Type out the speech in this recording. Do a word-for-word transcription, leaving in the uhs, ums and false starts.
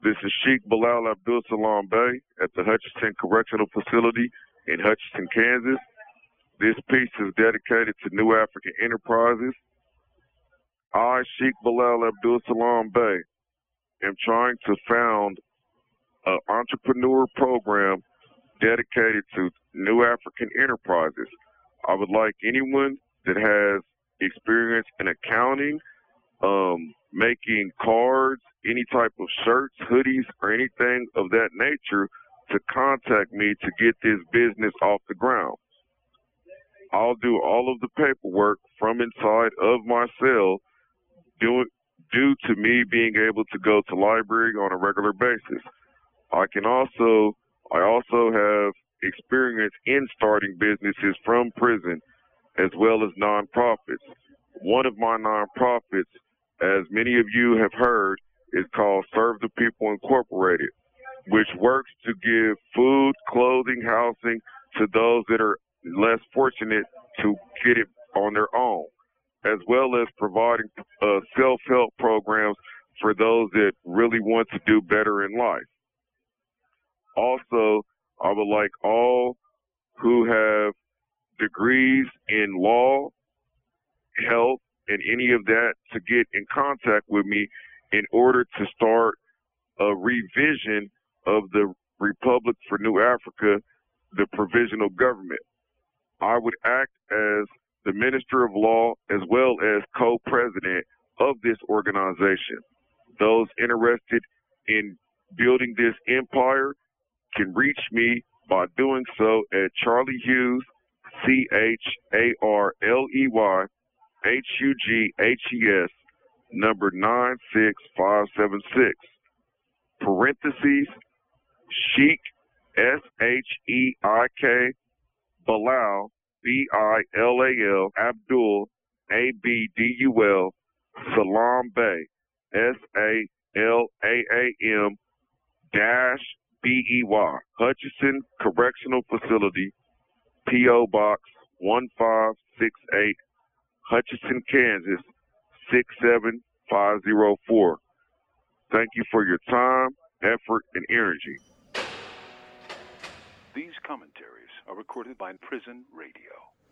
This is Sheikh Bilal Abdul Salam Bey at the Hutchinson Correctional Facility in Hutchinson, Kansas. This piece is dedicated to New African Enterprises. I, Sheikh Bilal Abdul Salam Bey, am trying to found an entrepreneur program dedicated to New African Enterprises. I would like anyone that has experience in accounting, um, making cards, any type of shirts, hoodies, or anything of that nature to contact me to get this business off the ground. I'll do all of the paperwork from inside of my cell due, due to me being able to go to library on a regular basis. I can also, I also have experience in starting businesses from prison as well as nonprofits. One of my nonprofits, as many of you have heard, is called Serve the People Incorporated, which works to give food, clothing, housing to those that are less fortunate to get it on their own, as well as providing uh, self-help programs for those that really want to do better in life. Also, I would like all who have degrees in law, health, and any of that to get in contact with me in order to start a revision of the Republic for New Africa, the provisional government. I would act as the Minister of Law as well as co-president of this organization. Those interested in building this empire can reach me by doing so at Charlie Hughes, C H A R L E Y, H U G H E S, number nine six five seven six, parentheses, Sheikh, S H E I K, Bilal, B I L A L, Abdul, A B D U L, Salam Bey, S A L A A M, dash B E Y, Hutchinson Correctional Facility, P O Box one five six eight, Hutchinson, Kansas, six seven five zero four. Thank you for your time, effort, and energy. These commentaries are recorded by Prison Radio.